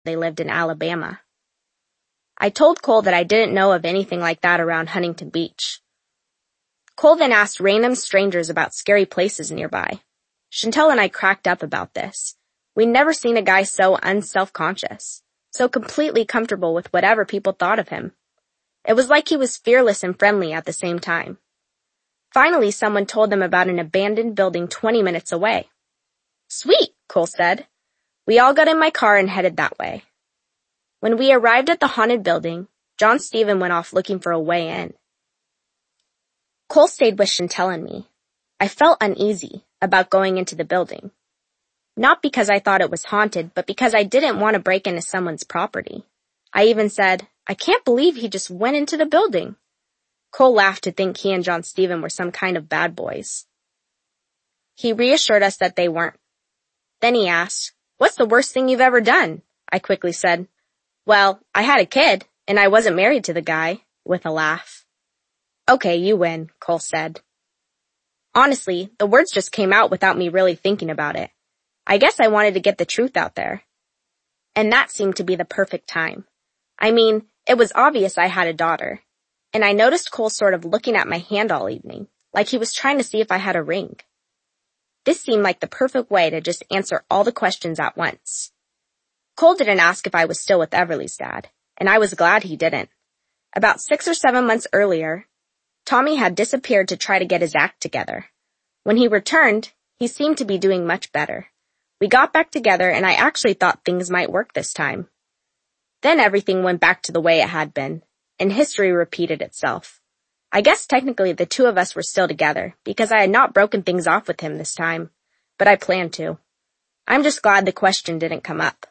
they lived in Alabama. I told Cole that I didn't know of anything like that around Huntington Beach. Cole then asked random strangers about scary places nearby. Chantel and I cracked up about this. We'd never seen a guy so unself-conscious, so completely comfortable with whatever people thought of him. It was like he was fearless and friendly at the same time. Finally, someone told them about an abandoned building 20 minutes away. "Sweet," Cole said. We all got in my car and headed that way. When we arrived at the haunted building, John Stephen went off looking for a way in. Cole stayed with Chantel and me. I felt uneasy about going into the building. Not because I thought it was haunted, but because I didn't want to break into someone's property. I even said, "I can't believe he just went into the building." Cole laughed to think he and John Stephen were some kind of bad boys. He reassured us that they weren't. Then he asked, "What's the worst thing you've ever done?" I quickly said, "Well, I had a kid, and I wasn't married to the guy," with a laugh. "Okay, you win," Cole said. Honestly, the words just came out without me really thinking about it. I guess I wanted to get the truth out there. And that seemed to be the perfect time. I mean, it was obvious I had a daughter. And I noticed Cole sort of looking at my hand all evening, like he was trying to see if I had a ring. This seemed like the perfect way to just answer all the questions at once. Cole didn't ask if I was still with Everly's dad, and I was glad he didn't. About 6 or 7 months earlier, Tommy had disappeared to try to get his act together. When he returned, he seemed to be doing much better. We got back together, and I actually thought things might work this time. Then everything went back to the way it had been, and history repeated itself. I guess technically the two of us were still together, because I had not broken things off with him this time, but I planned to. I'm just glad the question didn't come up.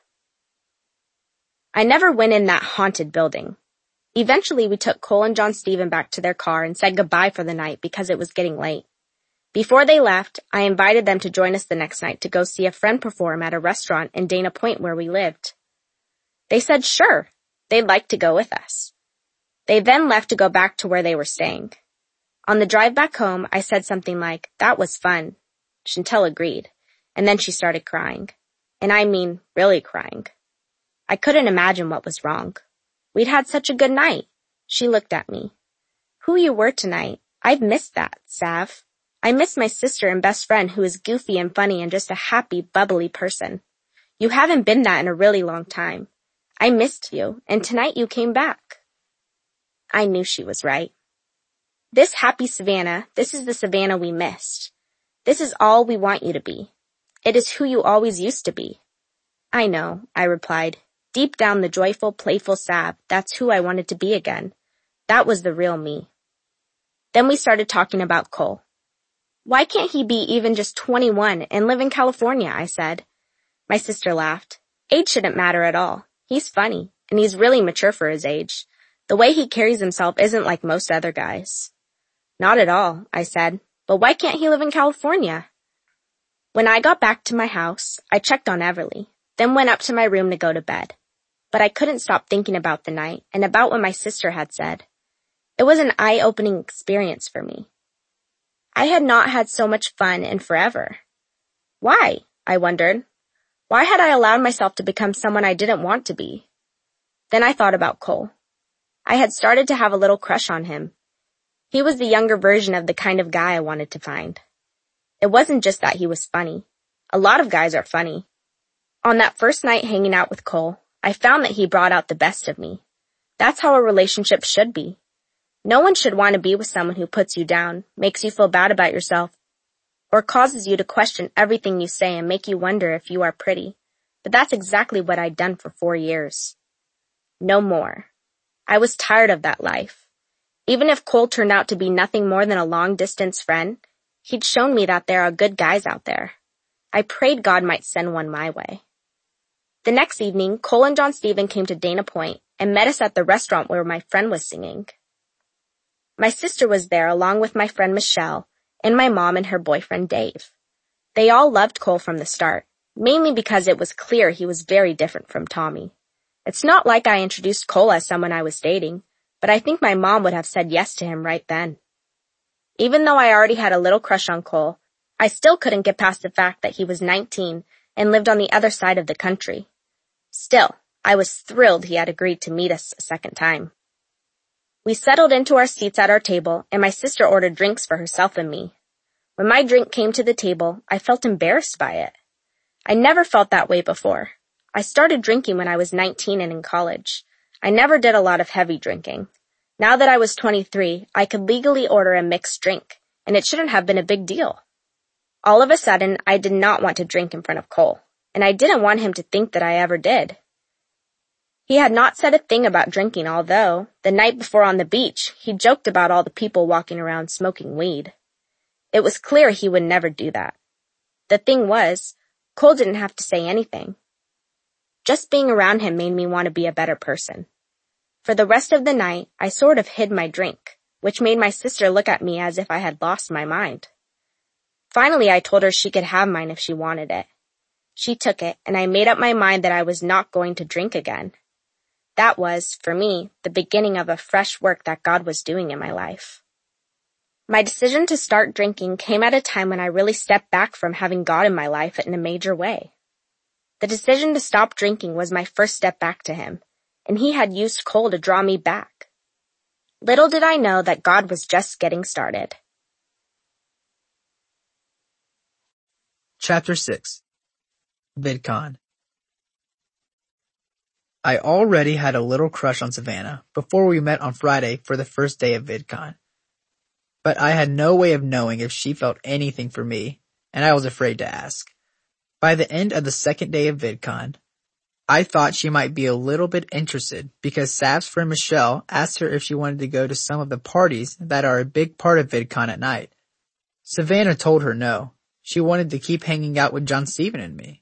I never went in that haunted building. Eventually we took Cole and John Stephen back to their car and said goodbye for the night because it was getting late. Before they left, I invited them to join us the next night to go see a friend perform at a restaurant in Dana Point where we lived. They said sure, they'd like to go with us. They then left to go back to where they were staying. On the drive back home, I said something like, "That was fun." Chantel agreed, and then she started crying. And I mean, really crying. I couldn't imagine what was wrong. We'd had such a good night. She looked at me. "Who you were tonight, I've missed that, Sav. I miss my sister and best friend who is goofy and funny and just a happy, bubbly person. You haven't been that in a really long time. I missed you, and tonight you came back." I knew she was right. This happy Savannah, this is the Savannah we missed. This is all we want you to be. It is who you always used to be. "I know," I replied. Deep down the joyful, playful Sav, that's who I wanted to be again. That was the real me. Then we started talking about Cole. "Why can't he be even just 21 and live in California?" I said. My sister laughed. "Age shouldn't matter at all. He's funny, and he's really mature for his age. The way he carries himself isn't like most other guys." "Not at all," I said. "But why can't he live in California?" When I got back to my house, I checked on Everly, then went up to my room to go to bed. But I couldn't stop thinking about the night and about what my sister had said. It was an eye-opening experience for me. I had not had so much fun in forever. Why? I wondered. Why had I allowed myself to become someone I didn't want to be? Then I thought about Cole. I had started to have a little crush on him. He was the younger version of the kind of guy I wanted to find. It wasn't just that he was funny. A lot of guys are funny. On that first night hanging out with Cole, I found that he brought out the best of me. That's how a relationship should be. No one should want to be with someone who puts you down, makes you feel bad about yourself, or causes you to question everything you say and make you wonder if you are pretty. But that's exactly what I'd done for 4 years. No more. I was tired of that life. Even if Cole turned out to be nothing more than a long-distance friend, he'd shown me that there are good guys out there. I prayed God might send one my way. The next evening, Cole and John Stephen came to Dana Point and met us at the restaurant where my friend was singing. My sister was there along with my friend Michelle and my mom and her boyfriend Dave. They all loved Cole from the start, mainly because it was clear he was very different from Tommy. It's not like I introduced Cole as someone I was dating, but I think my mom would have said yes to him right then. Even though I already had a little crush on Cole, I still couldn't get past the fact that he was 19 and lived on the other side of the country. Still, I was thrilled he had agreed to meet us a second time. We settled into our seats at our table, and my sister ordered drinks for herself and me. When my drink came to the table, I felt embarrassed by it. I never felt that way before. I started drinking when I was 19 and in college. I never did a lot of heavy drinking. Now that I was 23, I could legally order a mixed drink, and it shouldn't have been a big deal. All of a sudden, I did not want to drink in front of Cole, and I didn't want him to think that I ever did. He had not said a thing about drinking, although, the night before on the beach, he joked about all the people walking around smoking weed. It was clear he would never do that. The thing was, Cole didn't have to say anything. Just being around him made me want to be a better person. For the rest of the night, I sort of hid my drink, which made my sister look at me as if I had lost my mind. Finally, I told her she could have mine if she wanted it. She took it, and I made up my mind that I was not going to drink again. That was, for me, the beginning of a fresh work that God was doing in my life. My decision to start drinking came at a time when I really stepped back from having God in my life in a major way. The decision to stop drinking was my first step back to Him, and He had used Cole to draw me back. Little did I know that God was just getting started. Chapter 6 VidCon. I already had a little crush on Savannah before we met on Friday for the first day of VidCon. But I had no way of knowing if she felt anything for me, and I was afraid to ask. By the end of the second day of VidCon, I thought she might be a little bit interested because Sav's friend Michelle asked her if she wanted to go to some of the parties that are a big part of VidCon at night. Savannah told her no. She wanted to keep hanging out with John Steven and me.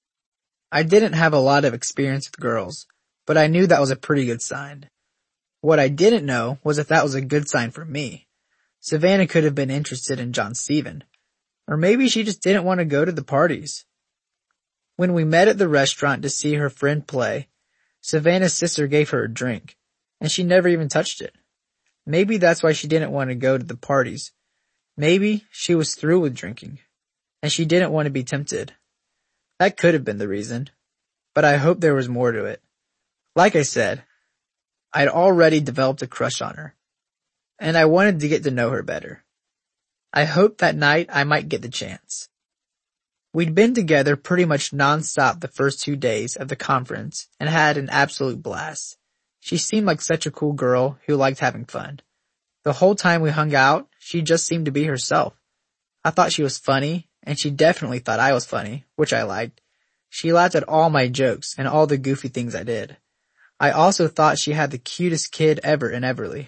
I didn't have a lot of experience with girls, but I knew that was a pretty good sign. What I didn't know was if that was a good sign for me. Savannah could have been interested in John Steven, or maybe she just didn't want to go to the parties. When we met at the restaurant to see her friend play, Savannah's sister gave her a drink, and she never even touched it. Maybe that's why she didn't want to go to the parties. Maybe she was through with drinking, and she didn't want to be tempted. That could have been the reason, but I hope there was more to it. Like I said, I'd already developed a crush on her, and I wanted to get to know her better. I hoped that night I might get the chance. We'd been together pretty much non-stop the first 2 days of the conference and had an absolute blast. She seemed like such a cool girl who liked having fun. The whole time we hung out, she just seemed to be herself. I thought she was funny, and she definitely thought I was funny, which I liked. She laughed at all my jokes and all the goofy things I did. I also thought she had the cutest kid ever in Everly.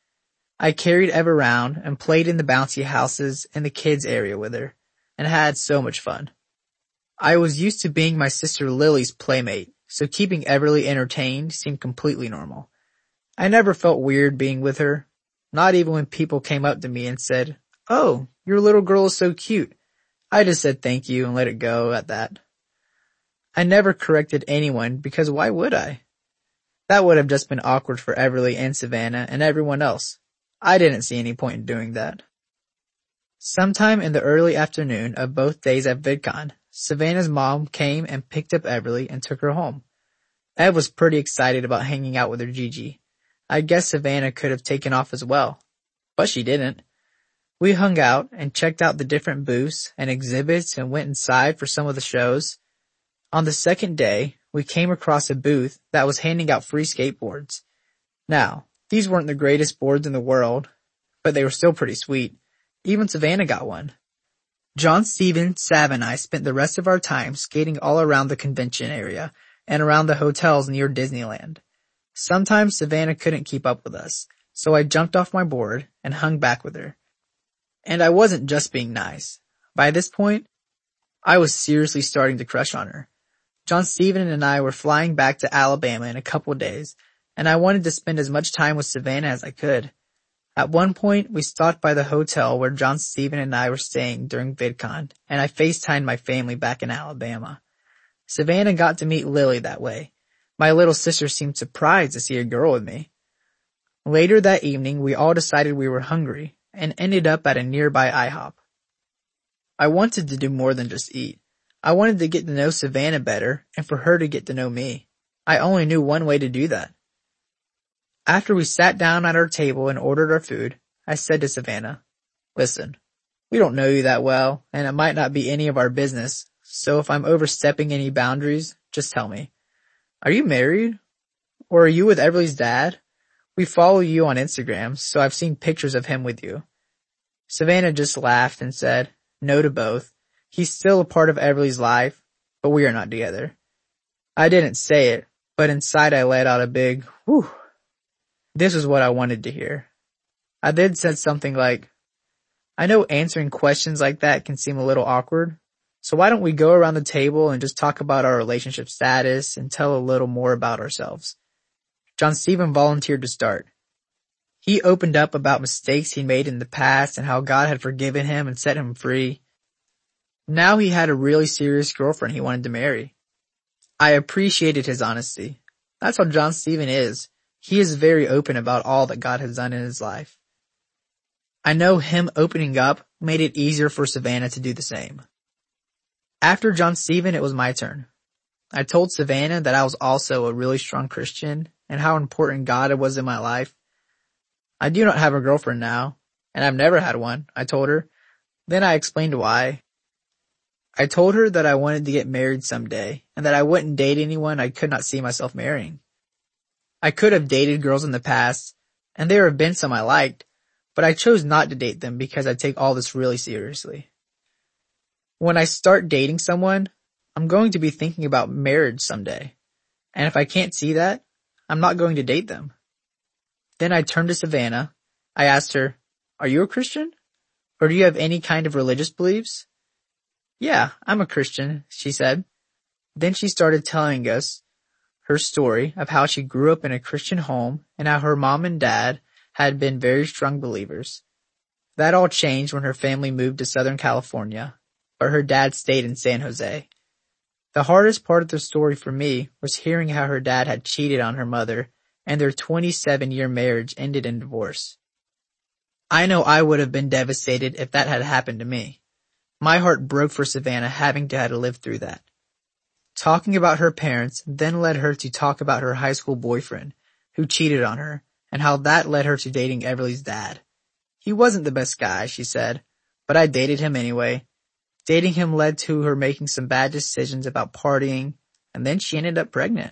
I carried Ev around and played in the bouncy houses in the kids area with her, and had so much fun. I was used to being my sister Lily's playmate, so keeping Everly entertained seemed completely normal. I never felt weird being with her, not even when people came up to me and said, "Oh, your little girl is so cute." I just said thank you and let it go at that. I never corrected anyone because why would I? That would have just been awkward for Everly and Savannah and everyone else. I didn't see any point in doing that. Sometime in the early afternoon of both days at VidCon, Savannah's mom came and picked up Everly and took her home. Ev was pretty excited about hanging out with her Gigi. I guess Savannah could have taken off as well, but she didn't. We hung out and checked out the different booths and exhibits and went inside for some of the shows. On the second day, we came across a booth that was handing out free skateboards. Now, these weren't the greatest boards in the world, but they were still pretty sweet. Even Savannah got one. John Steven, Sav, and I spent the rest of our time skating all around the convention area and around the hotels near Disneyland. Sometimes Savannah couldn't keep up with us, so I jumped off my board and hung back with her. And I wasn't just being nice. By this point, I was seriously starting to crush on her. John Steven and I were flying back to Alabama in a couple of days, and I wanted to spend as much time with Savannah as I could. At one point, we stopped by the hotel where John Steven and I were staying during VidCon, and I FaceTimed my family back in Alabama. Savannah got to meet Lily that way. My little sister seemed surprised to see a girl with me. Later that evening, we all decided we were hungry and ended up at a nearby IHOP. I wanted to do more than just eat. I wanted to get to know Savannah better and for her to get to know me. I only knew one way to do that. After we sat down at our table and ordered our food, I said to Savannah, "Listen, we don't know you that well, and it might not be any of our business, so if I'm overstepping any boundaries, just tell me. Are you married? Or are you with Everly's dad? We follow you on Instagram, so I've seen pictures of him with you." Savannah just laughed and said, "No to both. He's still a part of Everly's life, but we are not together." I didn't say it, but inside I let out a big, whew. This is what I wanted to hear. I then said something like, "I know answering questions like that can seem a little awkward, so why don't we go around the table and just talk about our relationship status and tell a little more about ourselves?" John Stephen volunteered to start. He opened up about mistakes he made in the past and how God had forgiven him and set him free. Now he had a really serious girlfriend he wanted to marry. I appreciated his honesty. That's how John Stephen is. He is very open about all that God has done in his life. I know him opening up made it easier for Savannah to do the same. After John Stephen, it was my turn. I told Savannah that I was also a really strong Christian and how important God was in my life. I do not have a girlfriend now, and I've never had one, I told her. Then I explained why. I told her that I wanted to get married someday and that I wouldn't date anyone I could not see myself marrying. I could have dated girls in the past, and there have been some I liked, but I chose not to date them because I take all this really seriously. When I start dating someone, I'm going to be thinking about marriage someday, and if I can't see that, I'm not going to date them. Then I turned to Savannah. I asked her, "Are you a Christian? Or do you have any kind of religious beliefs?" "Yeah, I'm a Christian," she said. Then she started telling us her story of how she grew up in a Christian home and how her mom and dad had been very strong believers. That all changed when her family moved to Southern California, but her dad stayed in San Jose. The hardest part of the story for me was hearing how her dad had cheated on her mother and their 27-year marriage ended in divorce. I know I would have been devastated if that had happened to me. My heart broke for Savannah having to have to live through that. Talking about her parents then led her to talk about her high school boyfriend who cheated on her and how that led her to dating Everly's dad. "He wasn't the best guy," she said, "but I dated him anyway." Dating him led to her making some bad decisions about partying, and then she ended up pregnant.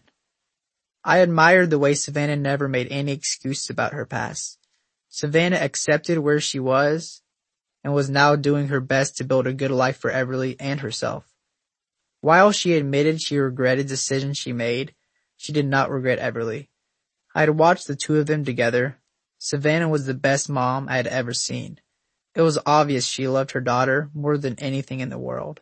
I admired the way Savannah never made any excuse about her past. Savannah accepted where she was and was now doing her best to build a good life for Everly and herself. While she admitted she regretted decisions she made, she did not regret Everly. I had watched the two of them together. Savannah was the best mom I had ever seen. It was obvious she loved her daughter more than anything in the world.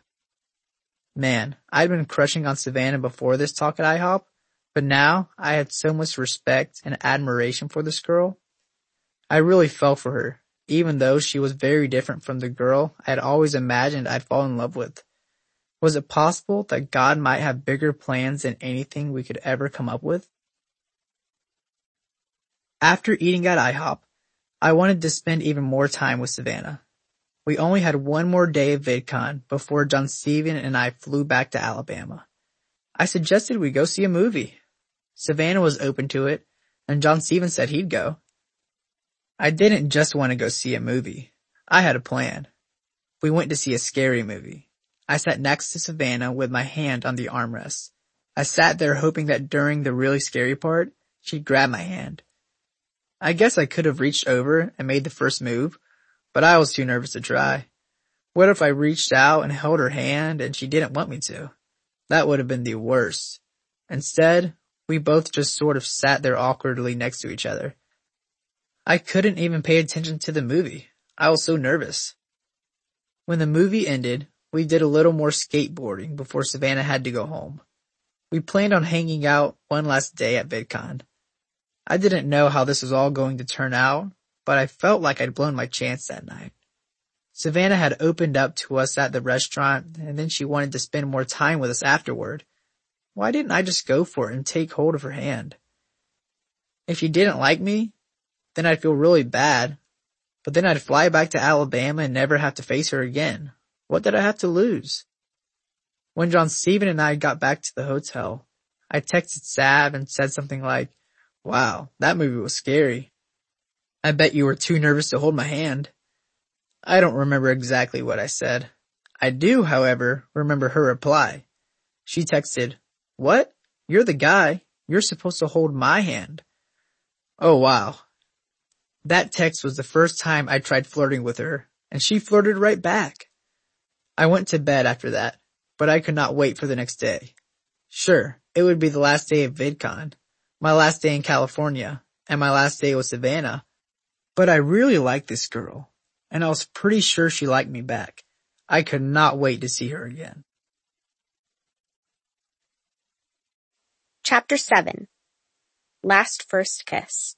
Man, I'd been crushing on Savannah before this talk at IHOP, but now I had so much respect and admiration for this girl. I really fell for her, even though she was very different from the girl I had always imagined I'd fall in love with. Was it possible that God might have bigger plans than anything we could ever come up with? After eating at IHOP, I wanted to spend even more time with Savannah. We only had one more day of VidCon before John Stephen and I flew back to Alabama. I suggested we go see a movie. Savannah was open to it, and John Stephen said he'd go. I didn't just want to go see a movie. I had a plan. We went to see a scary movie. I sat next to Savannah with my hand on the armrest. I sat there hoping that during the really scary part, she'd grab my hand. I guess I could have reached over and made the first move, but I was too nervous to try. What if I reached out and held her hand and she didn't want me to? That would have been the worst. Instead, we both just sort of sat there awkwardly next to each other. I couldn't even pay attention to the movie. I was so nervous. When the movie ended, we did a little more skateboarding before Savannah had to go home. We planned on hanging out one last day at VidCon. I didn't know how this was all going to turn out, but I felt like I'd blown my chance that night. Savannah had opened up to us at the restaurant, and then she wanted to spend more time with us afterward. Why didn't I just go for it and take hold of her hand? If she didn't like me, then I'd feel really bad, but then I'd fly back to Alabama and never have to face her again. What did I have to lose? When John Stephen and I got back to the hotel, I texted Sav and said something like, "Wow, that movie was scary. I bet you were too nervous to hold my hand." I don't remember exactly what I said. I do, however, remember her reply. She texted, "What? You're the guy. You're supposed to hold my hand." Oh wow. That text was the first time I tried flirting with her, and she flirted right back. I went to bed after that, but I could not wait for the next day. Sure, it would be the last day of VidCon, my last day in California, and my last day with Savannah, but I really liked this girl, and I was pretty sure she liked me back. I could not wait to see her again. Chapter 7. Last First Kiss.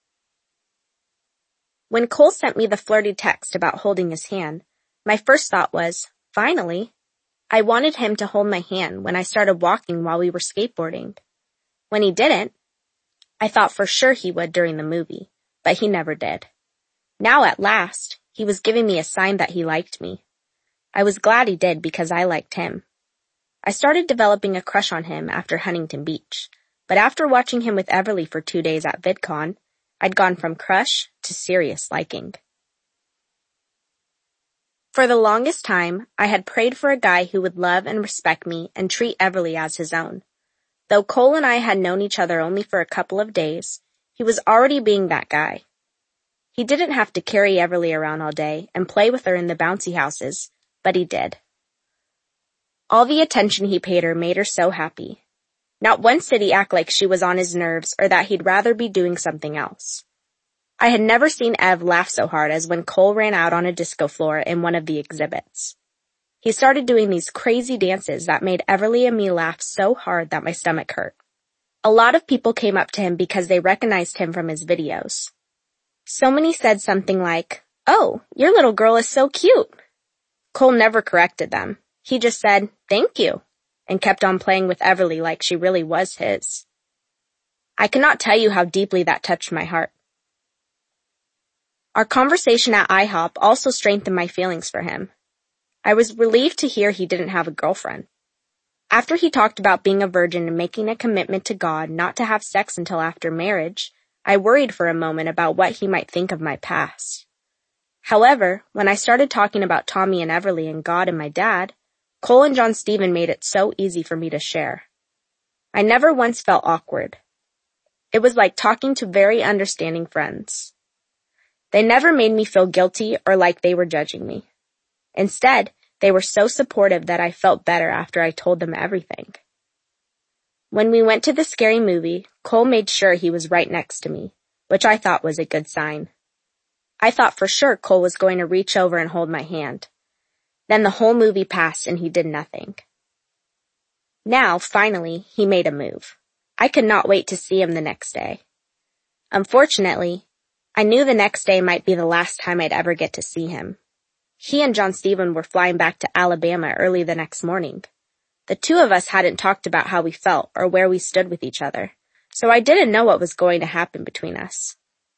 When Cole sent me the flirty text about holding his hand, my first thought was, finally. I wanted him to hold my hand when I started walking while we were skateboarding. When he didn't, I thought for sure he would during the movie, but he never did. Now at last, he was giving me a sign that he liked me. I was glad he did because I liked him. I started developing a crush on him after Huntington Beach, but after watching him with Everly for 2 days at VidCon, I'd gone from crush to serious liking. For the longest time, I had prayed for a guy who would love and respect me and treat Everly as his own. Though Cole and I had known each other only for a couple of days, he was already being that guy. He didn't have to carry Everly around all day and play with her in the bouncy houses, but he did. All the attention he paid her made her so happy. Not once did he act like she was on his nerves or that he'd rather be doing something else. I had never seen Ev laugh so hard as when Cole ran out on a disco floor in one of the exhibits. He started doing these crazy dances that made Everly and me laugh so hard that my stomach hurt. A lot of people came up to him because they recognized him from his videos. So many said something like, "Oh, your little girl is so cute." Cole never corrected them. He just said, "Thank you," and kept on playing with Everly like she really was his. I cannot tell you how deeply that touched my heart. Our conversation at IHOP also strengthened my feelings for him. I was relieved to hear he didn't have a girlfriend. After he talked about being a virgin and making a commitment to God not to have sex until after marriage, I worried for a moment about what he might think of my past. However, when I started talking about Tommy and Everly and God and my dad, Cole and John Stephen made it so easy for me to share. I never once felt awkward. It was like talking to very understanding friends. They never made me feel guilty or like they were judging me. Instead, they were so supportive that I felt better after I told them everything. When we went to the scary movie, Cole made sure he was right next to me, which I thought was a good sign. I thought for sure Cole was going to reach over and hold my hand. Then the whole movie passed and he did nothing. Now, finally, he made a move. I could not wait to see him the next day. Unfortunately, I knew the next day might be the last time I'd ever get to see him. He and John Stephen were flying back to Alabama early the next morning. The two of us hadn't talked about how we felt or where we stood with each other, so I didn't know what was going to happen between us.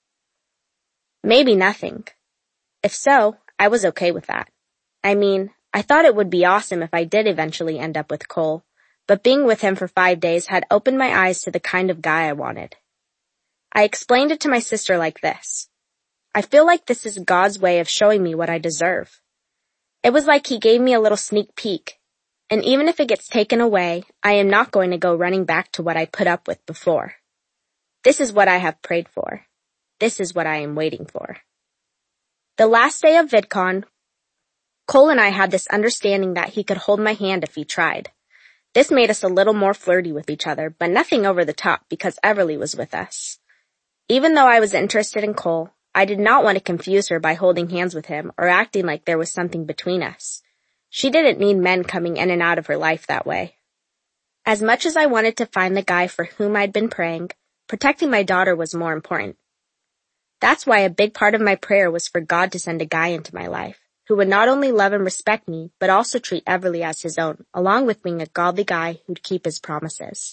Maybe nothing. If so, I was okay with that. I mean, I thought it would be awesome if I did eventually end up with Cole, but being with him for 5 days had opened my eyes to the kind of guy I wanted. I explained it to my sister like this. I feel like this is God's way of showing me what I deserve. It was like he gave me a little sneak peek, and even if it gets taken away, I am not going to go running back to what I put up with before. This is what I have prayed for. This is what I am waiting for. The last day of VidCon, Cole and I had this understanding that he could hold my hand if he tried. This made us a little more flirty with each other, but nothing over the top because Everly was with us. Even though I was interested in Cole, I did not want to confuse her by holding hands with him or acting like there was something between us. She didn't need men coming in and out of her life that way. As much as I wanted to find the guy for whom I'd been praying, protecting my daughter was more important. That's why a big part of my prayer was for God to send a guy into my life who would not only love and respect me, but also treat Everly as his own, along with being a godly guy who'd keep his promises.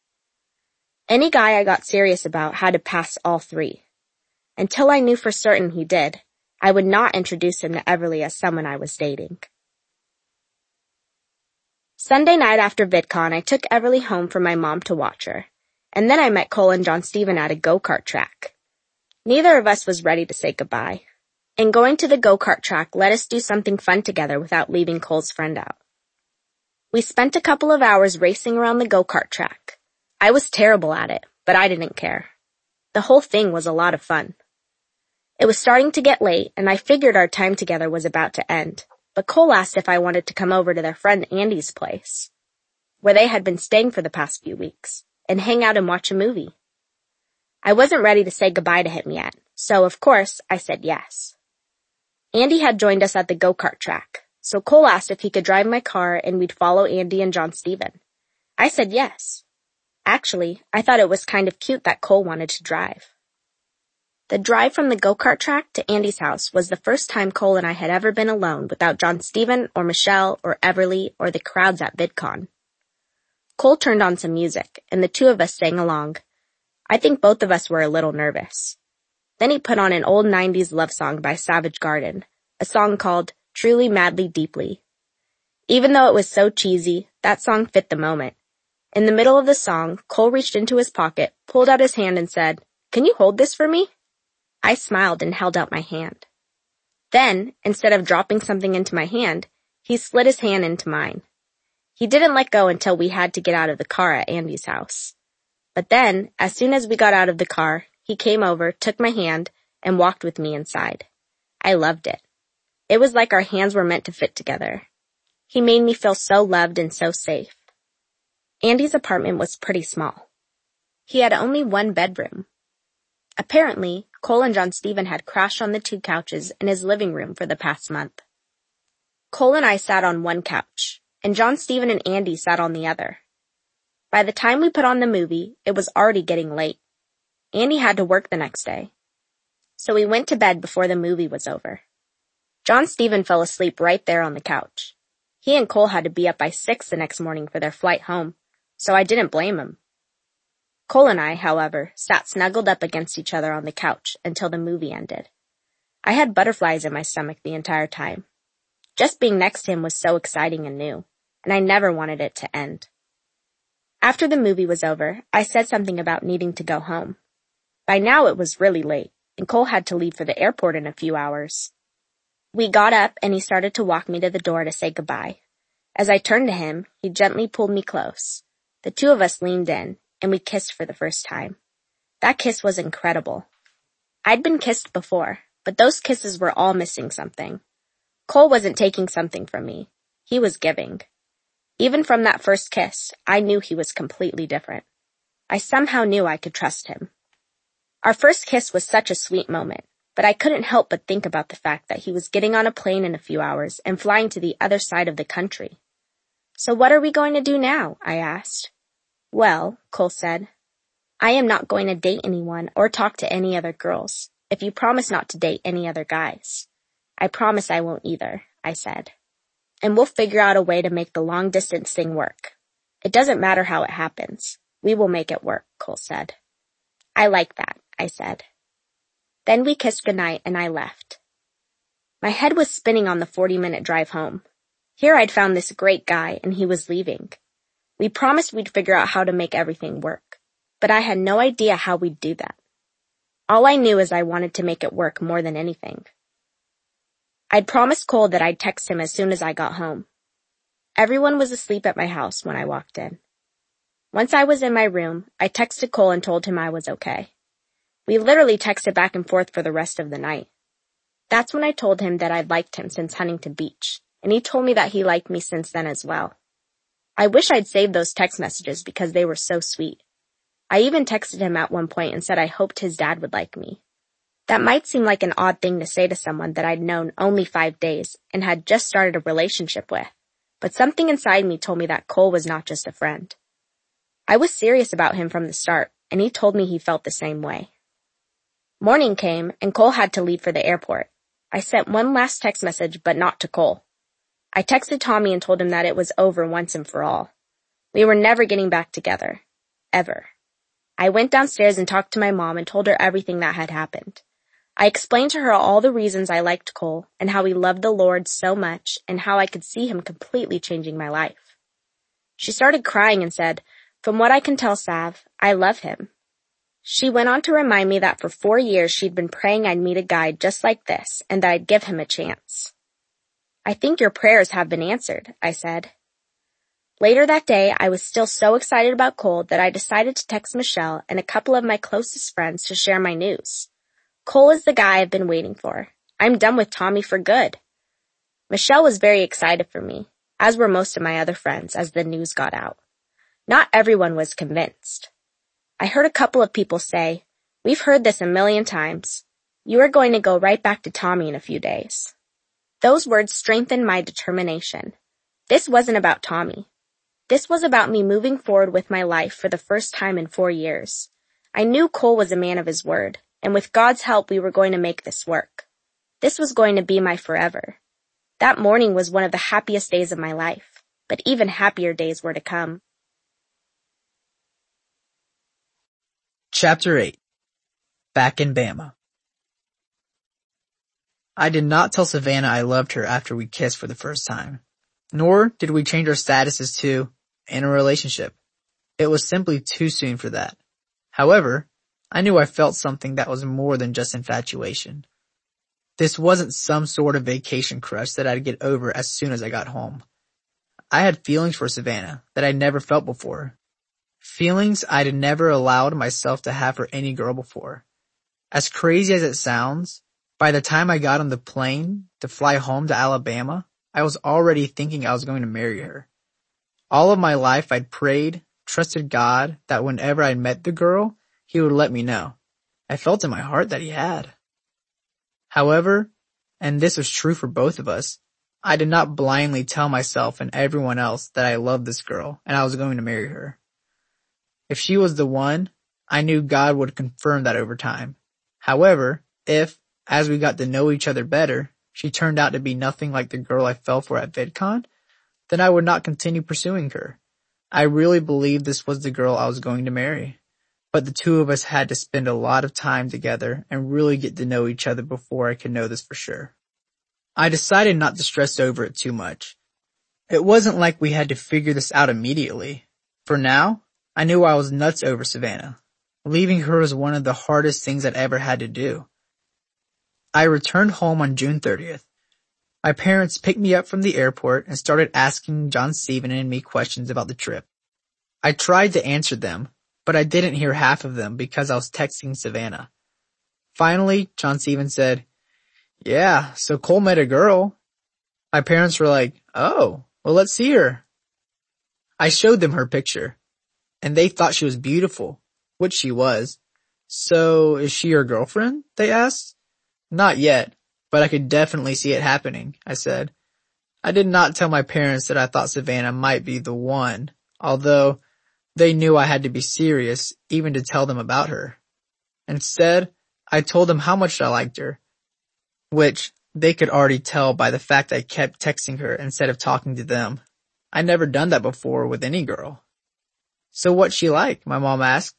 Any guy I got serious about had to pass all three. Until I knew for certain he did, I would not introduce him to Everly as someone I was dating. Sunday night after VidCon, I took Everly home for my mom to watch her, and then I met Cole and John Steven at a go-kart track. Neither of us was ready to say goodbye, and going to the go-kart track let us do something fun together without leaving Cole's friend out. We spent a couple of hours racing around the go-kart track. I was terrible at it, but I didn't care. The whole thing was a lot of fun. It was starting to get late, and I figured our time together was about to end, but Cole asked if I wanted to come over to their friend Andy's place, where they had been staying for the past few weeks, and hang out and watch a movie. I wasn't ready to say goodbye to him yet, so of course I said yes. Andy had joined us at the go-kart track, so Cole asked if he could drive my car and we'd follow Andy and John Steven. I said yes. Actually, I thought it was kind of cute that Cole wanted to drive. The drive from the go-kart track to Andy's house was the first time Cole and I had ever been alone without John Steven or Michelle or Everly or the crowds at VidCon. Cole turned on some music, and the two of us sang along. I think both of us were a little nervous. Then he put on an old 90s love song by Savage Garden, a song called Truly Madly Deeply. Even though it was so cheesy, that song fit the moment. In the middle of the song, Cole reached into his pocket, pulled out his hand and said, "Can you hold this for me?" I smiled and held out my hand. Then, instead of dropping something into my hand, he slid his hand into mine. He didn't let go until we had to get out of the car at Andy's house. But then, as soon as we got out of the car, he came over, took my hand, and walked with me inside. I loved it. It was like our hands were meant to fit together. He made me feel so loved and so safe. Andy's apartment was pretty small. He had only one bedroom. Apparently, Cole and John Steven had crashed on the two couches in his living room for the past month. Cole and I sat on one couch, and John Steven and Andy sat on the other. By the time we put on the movie, it was already getting late. Andy had to work the next day, so we went to bed before the movie was over. John Steven fell asleep right there on the couch. He and Cole had to be up by 6 the next morning for their flight home, so I didn't blame him. Cole and I, however, sat snuggled up against each other on the couch until the movie ended. I had butterflies in my stomach the entire time. Just being next to him was so exciting and new, and I never wanted it to end. After the movie was over, I said something about needing to go home. By now it was really late, and Cole had to leave for the airport in a few hours. We got up, and he started to walk me to the door to say goodbye. As I turned to him, he gently pulled me close. The two of us leaned in, and we kissed for the first time. That kiss was incredible. I'd been kissed before, but those kisses were all missing something. Cole wasn't taking something from me. He was giving. Even from that first kiss, I knew he was completely different. I somehow knew I could trust him. Our first kiss was such a sweet moment, but I couldn't help but think about the fact that he was getting on a plane in a few hours and flying to the other side of the country. "So what are we going to do now?" I asked. "Well," Cole said, "I am not going to date anyone or talk to any other girls, if you promise not to date any other guys." "I promise I won't either," I said. "And we'll figure out a way to make the long-distance thing work. It doesn't matter how it happens. We will make it work," Cole said. "I like that," I said. Then we kissed goodnight and I left. My head was spinning on the 40-minute drive home. Here I'd found this great guy and he was leaving. We promised we'd figure out how to make everything work, but I had no idea how we'd do that. All I knew is I wanted to make it work more than anything. I'd promised Cole that I'd text him as soon as I got home. Everyone was asleep at my house when I walked in. Once I was in my room, I texted Cole and told him I was okay. We literally texted back and forth for the rest of the night. That's when I told him that I'd liked him since Huntington Beach, and he told me that he liked me since then as well. I wish I'd saved those text messages because they were so sweet. I even texted him at one point and said I hoped his dad would like me. That might seem like an odd thing to say to someone that I'd known only 5 days and had just started a relationship with, but something inside me told me that Cole was not just a friend. I was serious about him from the start, and he told me he felt the same way. Morning came, and Cole had to leave for the airport. I sent one last text message, but not to Cole. I texted Tommy and told him that it was over once and for all. We were never getting back together. Ever. I went downstairs and talked to my mom and told her everything that had happened. I explained to her all the reasons I liked Cole and how he loved the Lord so much and how I could see him completely changing my life. She started crying and said, "From what I can tell, Sav, I love him." She went on to remind me that for 4 years she'd been praying I'd meet a guy just like this and that I'd give him a chance. "I think your prayers have been answered," I said. Later that day, I was still so excited about Cole that I decided to text Michelle and a couple of my closest friends to share my news. Cole is the guy I've been waiting for. I'm done with Tommy for good. Michelle was very excited for me, as were most of my other friends as the news got out. Not everyone was convinced. I heard a couple of people say, "We've heard this a million times. You are going to go right back to Tommy in a few days." Those words strengthened my determination. This wasn't about Tommy. This was about me moving forward with my life for the first time in 4 years. I knew Cole was a man of his word, and with God's help we were going to make this work. This was going to be my forever. That morning was one of the happiest days of my life, but even happier days were to come. Chapter 8. Back in Bama. I did not tell Savannah I loved her after we kissed for the first time. Nor did we change our statuses to in a relationship. It was simply too soon for that. However, I knew I felt something that was more than just infatuation. This wasn't some sort of vacation crush that I'd get over as soon as I got home. I had feelings for Savannah that I'd never felt before. Feelings I'd never allowed myself to have for any girl before. As crazy as it sounds, by the time I got on the plane to fly home to Alabama, I was already thinking I was going to marry her. All of my life I'd prayed, trusted God that whenever I met the girl, he would let me know. I felt in my heart that he had. However, and this was true for both of us, I did not blindly tell myself and everyone else that I loved this girl and I was going to marry her. If she was the one, I knew God would confirm that over time. However, if, as we got to know each other better, she turned out to be nothing like the girl I fell for at VidCon, then I would not continue pursuing her. I really believed this was the girl I was going to marry. But the two of us had to spend a lot of time together and really get to know each other before I could know this for sure. I decided not to stress over it too much. It wasn't like we had to figure this out immediately. For now, I knew I was nuts over Savannah. Leaving her was one of the hardest things I'd ever had to do. I returned home on June 30th. My parents picked me up from the airport and started asking John Stephen and me questions about the trip. I tried to answer them, but I didn't hear half of them because I was texting Savannah. Finally, John Stephen said, "Yeah, so Cole met a girl." My parents were like, "Oh, well, let's see her." I showed them her picture, and they thought she was beautiful, which she was. "So, is she your girlfriend?" they asked. "Not yet, but I could definitely see it happening," I said. I did not tell my parents that I thought Savannah might be the one, although they knew I had to be serious even to tell them about her. Instead, I told them how much I liked her, which they could already tell by the fact I kept texting her instead of talking to them. I'd never done that before with any girl. "So what's she like?" my mom asked.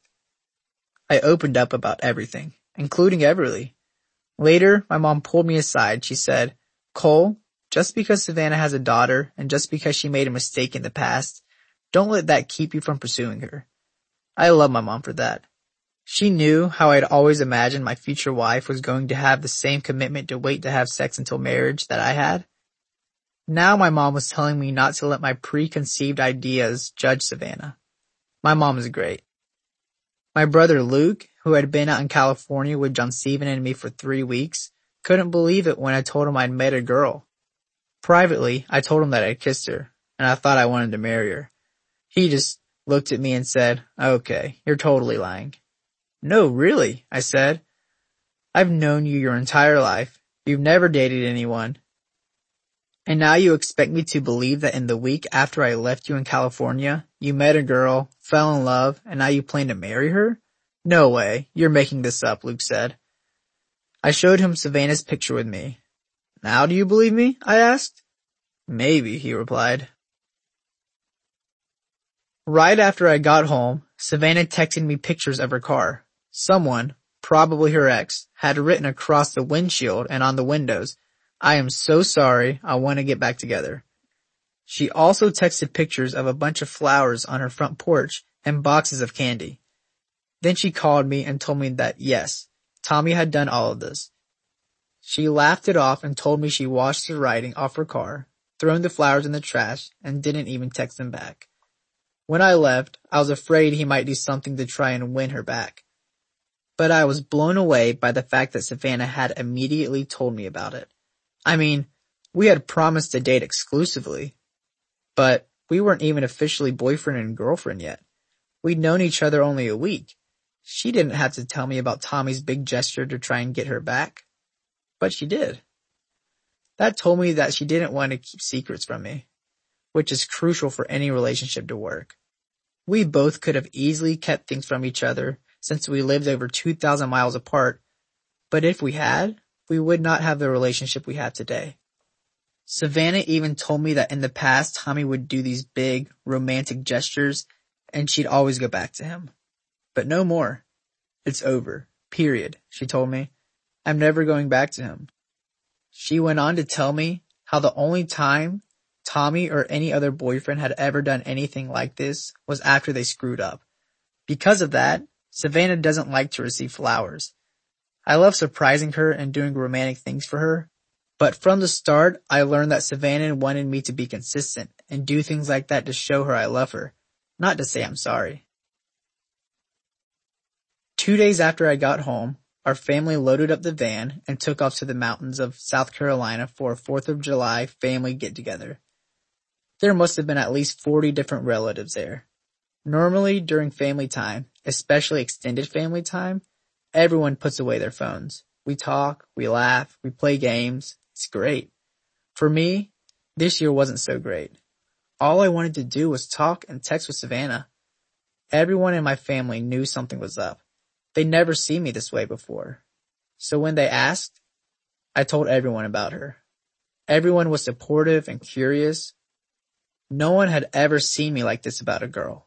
I opened up about everything, including Everly. Later, my mom pulled me aside. She said, "Cole, just because Savannah has a daughter and just because she made a mistake in the past, don't let that keep you from pursuing her." I love my mom for that. She knew how I'd always imagined my future wife was going to have the same commitment to wait to have sex until marriage that I had. Now my mom was telling me not to let my preconceived ideas judge Savannah. My mom is great. My brother Luke, who had been out in California with John Stephen and me for 3 weeks, couldn't believe it when I told him I'd met a girl. Privately, I told him that I'd kissed her, and I thought I wanted to marry her. He just looked at me and said, "Okay, you're totally lying." "No, really," I said. "I've known you your entire life. You've never dated anyone. And now you expect me to believe that in the week after I left you in California, you met a girl, fell in love, and now you plan to marry her? No way, you're making this up," Luke said. I showed him Savannah's picture with me. "Now do you believe me?" I asked. "Maybe," he replied. Right after I got home, Savannah texted me pictures of her car. Someone, probably her ex, had written across the windshield and on the windows, "I am so sorry, I want to get back together." She also texted pictures of a bunch of flowers on her front porch and boxes of candy. Then she called me and told me that yes, Tommy had done all of this. She laughed it off and told me she washed the writing off her car, thrown the flowers in the trash, and didn't even text him back. When I left, I was afraid he might do something to try and win her back. But I was blown away by the fact that Savannah had immediately told me about it. I mean, we had promised to date exclusively, but we weren't even officially boyfriend and girlfriend yet. We'd known each other only a week. She didn't have to tell me about Tommy's big gesture to try and get her back. But she did. That told me that she didn't want to keep secrets from me, which is crucial for any relationship to work. We both could have easily kept things from each other since we lived over 2,000 miles apart, but if we had, we would not have the relationship we have today. Savannah even told me that in the past Tommy would do these big, romantic gestures and she'd always go back to him. But no more. It's over. Period, she told me. I'm never going back to him. She went on to tell me how the only time Tommy or any other boyfriend had ever done anything like this was after they screwed up. Because of that, Savannah doesn't like to receive flowers. I love surprising her and doing romantic things for her, but from the start, I learned that Savannah wanted me to be consistent and do things like that to show her I love her, not to say I'm sorry. 2 days after I got home, our family loaded up the van and took off to the mountains of South Carolina for a 4th of July family get-together. There must have been at least 40 different relatives there. Normally, during family time, especially extended family time, everyone puts away their phones. We talk, we laugh, we play games. It's great. For me, this year wasn't so great. All I wanted to do was talk and text with Savannah. Everyone in my family knew something was up. They'd never seen me this way before. So when they asked, I told everyone about her. Everyone was supportive and curious. No one had ever seen me like this about a girl.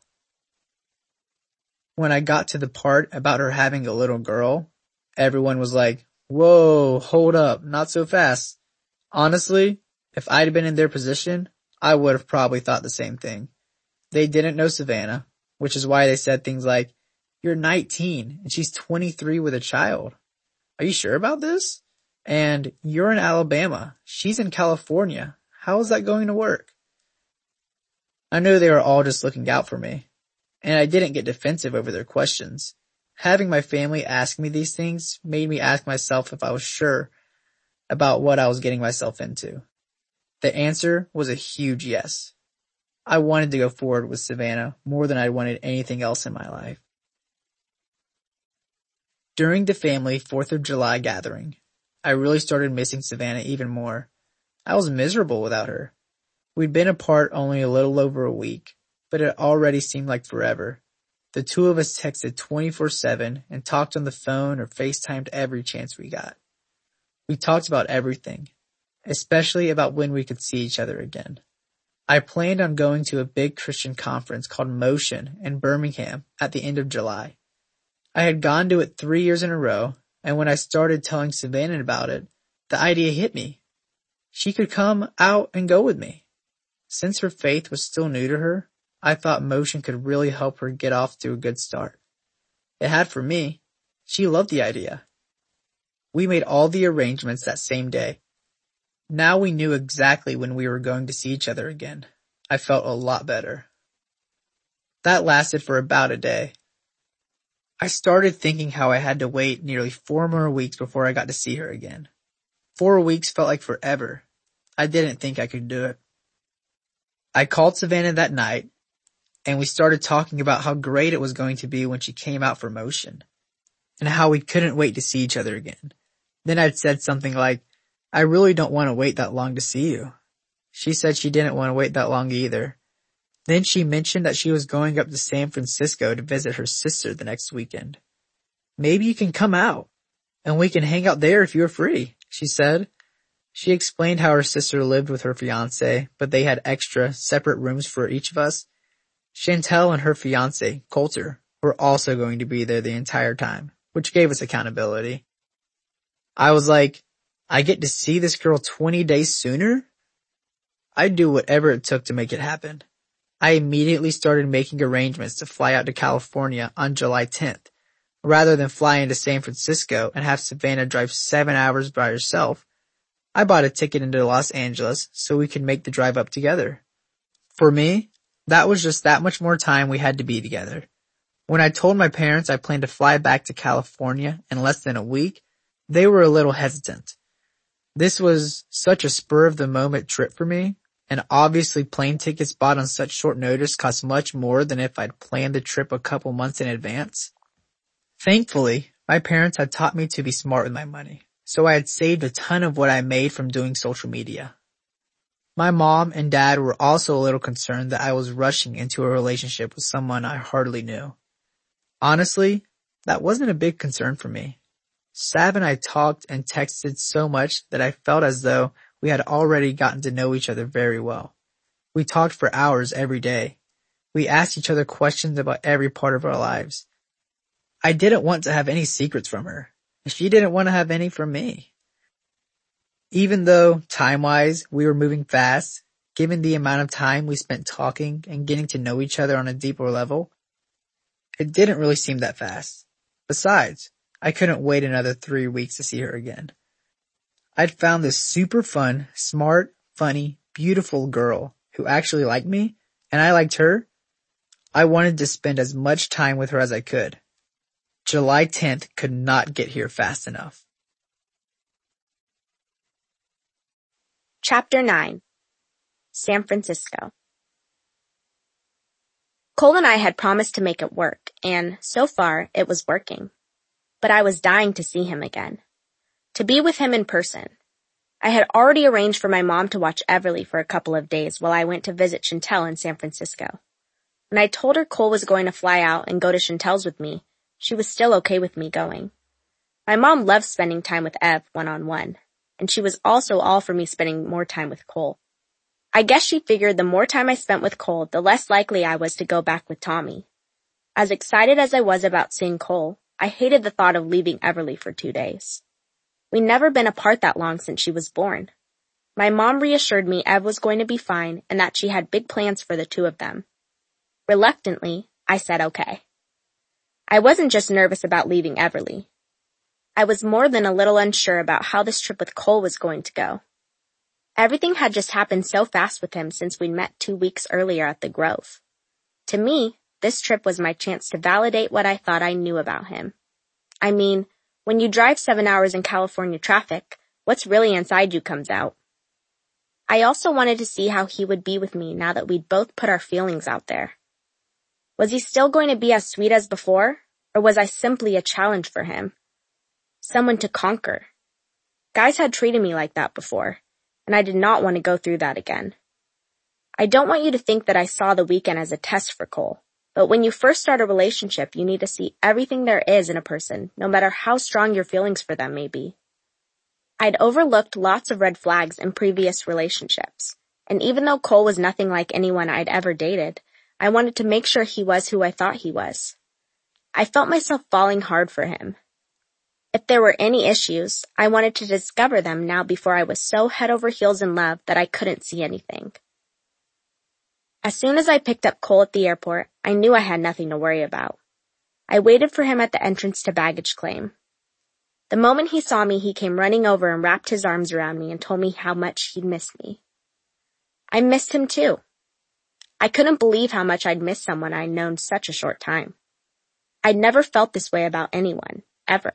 When I got to the part about her having a little girl, everyone was like, whoa, hold up, not so fast. Honestly, if I'd been in their position, I would have probably thought the same thing. They didn't know Savannah, which is why they said things like, you're 19 and she's 23 with a child. Are you sure about this? And you're in Alabama. She's in California. How is that going to work? I know they were all just looking out for me, and I didn't get defensive over their questions. Having my family ask me these things made me ask myself if I was sure about what I was getting myself into. The answer was a huge yes. I wanted to go forward with Savannah more than I wanted anything else in my life. During the family 4th of July gathering, I really started missing Savannah even more. I was miserable without her. We'd been apart only a little over a week, but it already seemed like forever. The two of us texted 24/7 and talked on the phone or FaceTimed every chance we got. We talked about everything, especially about when we could see each other again. I planned on going to a big Christian conference called Motion in Birmingham at the end of July. I had gone to it 3 years in a row, and when I started telling Savannah about it, the idea hit me. She could come out and go with me. Since her faith was still new to her, I thought Motion could really help her get off to a good start. It had for me. She loved the idea. We made all the arrangements that same day. Now we knew exactly when we were going to see each other again. I felt a lot better. That lasted for about a day. I started thinking how I had to wait nearly 4 more weeks before I got to see her again. 4 weeks felt like forever. I didn't think I could do it. I called Savannah that night, and we started talking about how great it was going to be when she came out for Motion, and how we couldn't wait to see each other again. Then I'd said something like, I really don't want to wait that long to see you. She said she didn't want to wait that long either. Then she mentioned that she was going up to San Francisco to visit her sister the next weekend. Maybe you can come out, and we can hang out there if you're free, she said. She explained how her sister lived with her fiancé, but they had extra, separate rooms for each of us. Chantel and her fiancé, Coulter, were also going to be there the entire time, which gave us accountability. I was like, I get to see this girl 20 days sooner? I'd do whatever it took to make it happen. I immediately started making arrangements to fly out to California on July 10th. Rather than fly into San Francisco and have Savannah drive 7 hours by herself, I bought a ticket into Los Angeles so we could make the drive up together. For me, that was just that much more time we had to be together. When I told my parents I planned to fly back to California in less than a week, they were a little hesitant. This was such a spur-of-the-moment trip for me, and obviously plane tickets bought on such short notice cost much more than if I'd planned the trip a couple months in advance. Thankfully, my parents had taught me to be smart with my money, so I had saved a ton of what I made from doing social media. My mom and dad were also a little concerned that I was rushing into a relationship with someone I hardly knew. Honestly, that wasn't a big concern for me. Sav and I talked and texted so much that I felt as though we had already gotten to know each other very well. We talked for hours every day. We asked each other questions about every part of our lives. I didn't want to have any secrets from her. She didn't want to have any from me. Even though, time-wise, we were moving fast, given the amount of time we spent talking and getting to know each other on a deeper level, it didn't really seem that fast. Besides, I couldn't wait another 3 weeks to see her again. I'd found this super fun, smart, funny, beautiful girl who actually liked me, and I liked her. I wanted to spend as much time with her as I could. July 10th could not get here fast enough. Chapter 9. San Francisco. Cole and I had promised to make it work, and so far it was working. But I was dying to see him again. To be with him in person. I had already arranged for my mom to watch Everly for a couple of days while I went to visit Chantel in San Francisco. When I told her Cole was going to fly out and go to Chantel's with me, she was still okay with me going. My mom loved spending time with Ev one-on-one, and she was also all for me spending more time with Cole. I guess she figured the more time I spent with Cole, the less likely I was to go back with Tommy. As excited as I was about seeing Cole, I hated the thought of leaving Everly for 2 days. We'd never been apart that long since she was born. My mom reassured me Ev was going to be fine and that she had big plans for the two of them. Reluctantly, I said okay. I wasn't just nervous about leaving Everly. I was more than a little unsure about how this trip with Cole was going to go. Everything had just happened so fast with him since we'd met 2 weeks earlier at the Grove. To me, this trip was my chance to validate what I thought I knew about him. I mean, when you drive 7 hours in California traffic, what's really inside you comes out. I also wanted to see how he would be with me now that we'd both put our feelings out there. Was he still going to be as sweet as before, or was I simply a challenge for him? Someone to conquer. Guys had treated me like that before, and I did not want to go through that again. I don't want you to think that I saw the weekend as a test for Cole, but when you first start a relationship, you need to see everything there is in a person, no matter how strong your feelings for them may be. I'd overlooked lots of red flags in previous relationships, and even though Cole was nothing like anyone I'd ever dated, I wanted to make sure he was who I thought he was. I felt myself falling hard for him. If there were any issues, I wanted to discover them now before I was so head over heels in love that I couldn't see anything. As soon as I picked up Cole at the airport, I knew I had nothing to worry about. I waited for him at the entrance to baggage claim. The moment he saw me, he came running over and wrapped his arms around me and told me how much he'd missed me. I missed him too. I couldn't believe how much I'd missed someone I'd known such a short time. I'd never felt this way about anyone, ever.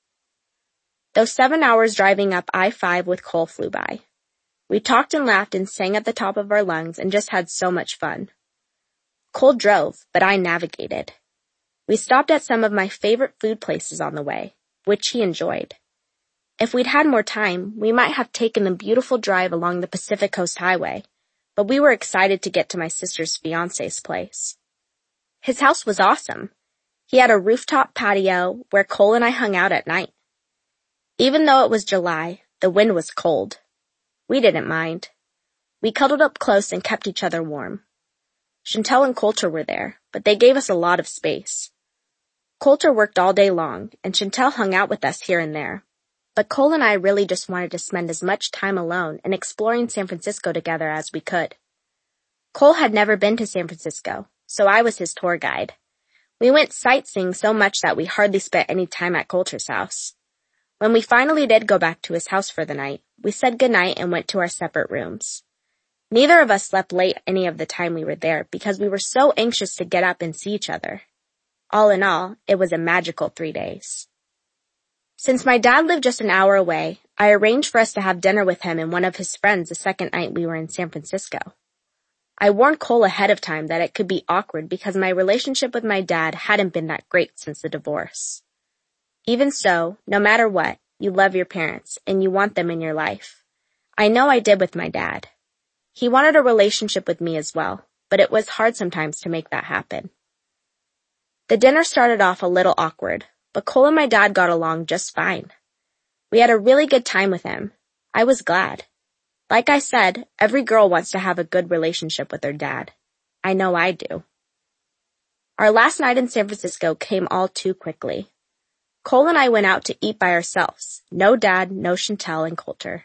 Those 7 hours driving up I-5 with Cole flew by. We talked and laughed and sang at the top of our lungs and just had so much fun. Cole drove, but I navigated. We stopped at some of my favorite food places on the way, which he enjoyed. If we'd had more time, we might have taken the beautiful drive along the Pacific Coast Highway, but we were excited to get to my sister's fiance's place. His house was awesome. He had a rooftop patio where Cole and I hung out at night. Even though it was July, the wind was cold. We didn't mind. We cuddled up close and kept each other warm. Chantel and Coulter were there, but they gave us a lot of space. Coulter worked all day long, and Chantel hung out with us here and there. but Cole and I really just wanted to spend as much time alone and exploring San Francisco together as we could. Cole had never been to San Francisco, so I was his tour guide. We went sightseeing so much that we hardly spent any time at Coulter's house. When we finally did go back to his house for the night, we said goodnight and went to our separate rooms. Neither of us slept late any of the time we were there because we were so anxious to get up and see each other. All in all, it was a magical 3 days. Since my dad lived just an hour away, I arranged for us to have dinner with him and one of his friends the second night we were in San Francisco. I warned Cole ahead of time that it could be awkward because my relationship with my dad hadn't been that great since the divorce. Even so, no matter what, you love your parents and you want them in your life. I know I did with my dad. He wanted a relationship with me as well, but it was hard sometimes to make that happen. The dinner started off a little awkward, but Cole and my dad got along just fine. We had a really good time with him. I was glad. Like I said, every girl wants to have a good relationship with their dad. I know I do. Our last night in San Francisco came all too quickly. Cole and I went out to eat by ourselves. No dad, no Chantel and Coulter.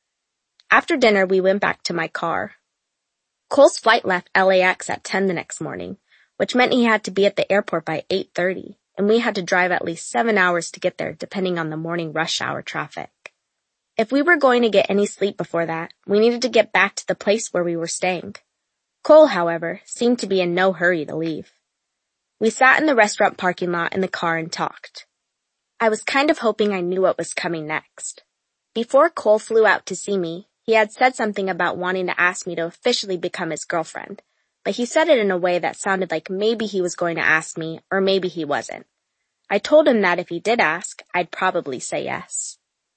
After dinner, we went back to my car. Cole's flight left LAX at 10 the next morning, which meant he had to be at the airport by 8:30, and we had to drive at least 7 hours to get there depending on the morning rush hour traffic. If we were going to get any sleep before that, we needed to get back to the place where we were staying. Cole, however, seemed to be in no hurry to leave. We sat in the restaurant parking lot in the car and talked. I was kind of hoping I knew what was coming next. Before Cole flew out to see me, he had said something about wanting to ask me to officially become his girlfriend, but he said it in a way that sounded like maybe he was going to ask me or maybe he wasn't. I told him that if he did ask, I'd probably say yes.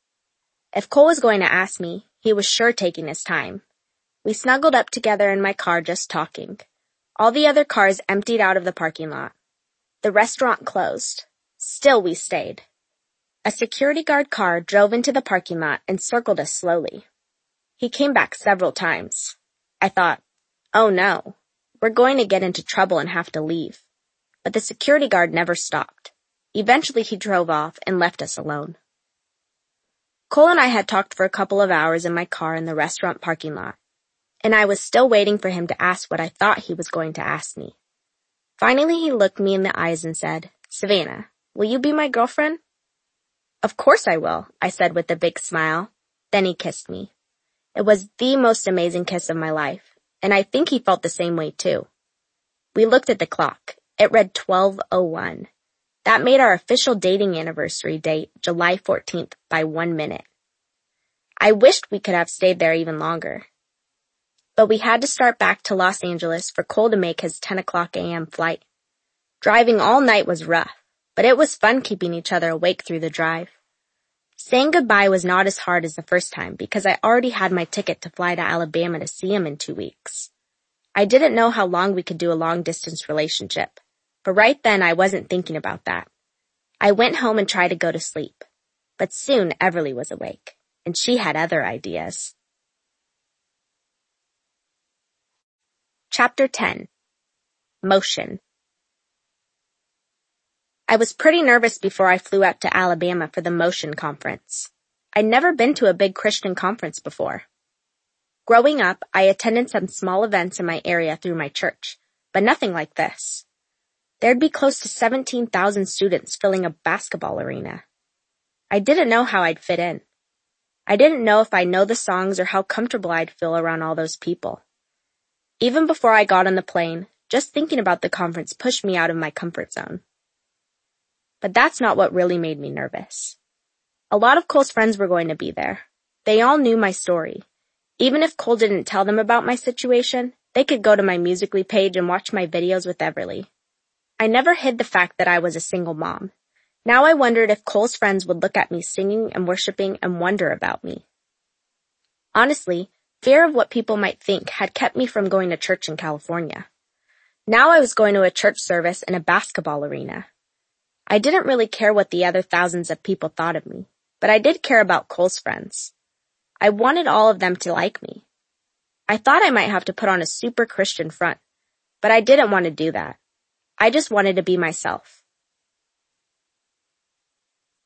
If Cole was going to ask me, he was sure taking his time. We snuggled up together in my car just talking. All the other cars emptied out of the parking lot. The restaurant closed. Still we stayed. A security guard car drove into the parking lot and circled us slowly. He came back several times. I thought, oh no, we're going to get into trouble and have to leave. But the security guard never stopped. Eventually he drove off and left us alone. Cole and I had talked for a couple of hours in my car in the restaurant parking lot, and I was still waiting for him to ask what I thought he was going to ask me. Finally he looked me in the eyes and said, Savannah, will you be my girlfriend? Of course I will, I said with a big smile. Then he kissed me. It was the most amazing kiss of my life, and I think he felt the same way too. We looked at the clock. It read 12:01. That made our official dating anniversary date July 14th by 1 minute. I wished we could have stayed there even longer. But we had to start back to Los Angeles for Cole to make his 10 o'clock a.m. flight. Driving all night was rough, but it was fun keeping each other awake through the drive. Saying goodbye was not as hard as the first time because I already had my ticket to fly to Alabama to see him in 2 weeks. I didn't know how long we could do a long-distance relationship. But right then I wasn't thinking about that. I went home and tried to go to sleep. But soon Everly was awake, and she had other ideas. Chapter 10. Motion. I was pretty nervous before I flew out to Alabama for the Motion conference. I'd never been to a big Christian conference before. Growing up, I attended some small events in my area through my church, but nothing like this. There'd be close to 17,000 students filling a basketball arena. I didn't know how I'd fit in. I didn't know if I'd know the songs or how comfortable I'd feel around all those people. Even before I got on the plane, just thinking about the conference pushed me out of my comfort zone. But that's not what really made me nervous. A lot of Cole's friends were going to be there. They all knew my story. Even if Cole didn't tell them about my situation, they could go to my Musical.ly page and watch my videos with Everly. I never hid the fact that I was a single mom. Now I wondered if Cole's friends would look at me singing and worshiping and wonder about me. Honestly, fear of what people might think had kept me from going to church in California. Now I was going to a church service in a basketball arena. I didn't really care what the other thousands of people thought of me, but I did care about Cole's friends. I wanted all of them to like me. I thought I might have to put on a super Christian front, but I didn't want to do that. I just wanted to be myself.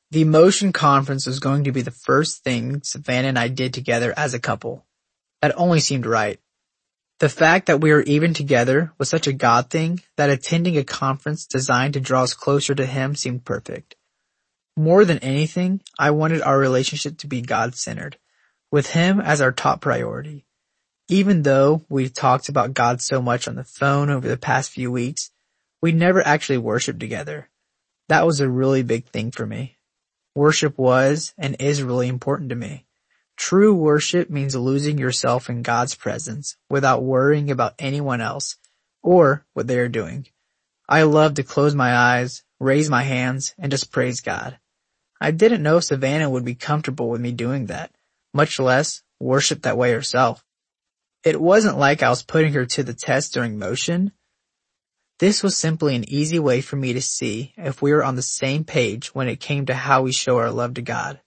The Emotion Conference was going to be the first thing Savannah and I did together as a couple. That only seemed right. The fact that we were even together was such a God thing that attending a conference designed to draw us closer to Him seemed perfect. More than anything, I wanted our relationship to be God-centered, with Him as our top priority. Even though we've talked about God so much on the phone over the past few weeks, we never actually worshiped together. That was a really big thing for me. Worship was and is really important to me. True worship means losing yourself in God's presence without worrying about anyone else or what they are doing. I love to close my eyes, raise my hands, and just praise God. I didn't know Savannah would be comfortable with me doing that, much less worship that way herself. It wasn't like I was putting her to the test during Motion. This was simply an easy way for me to see if we were on the same page when it came to how we show our love to God.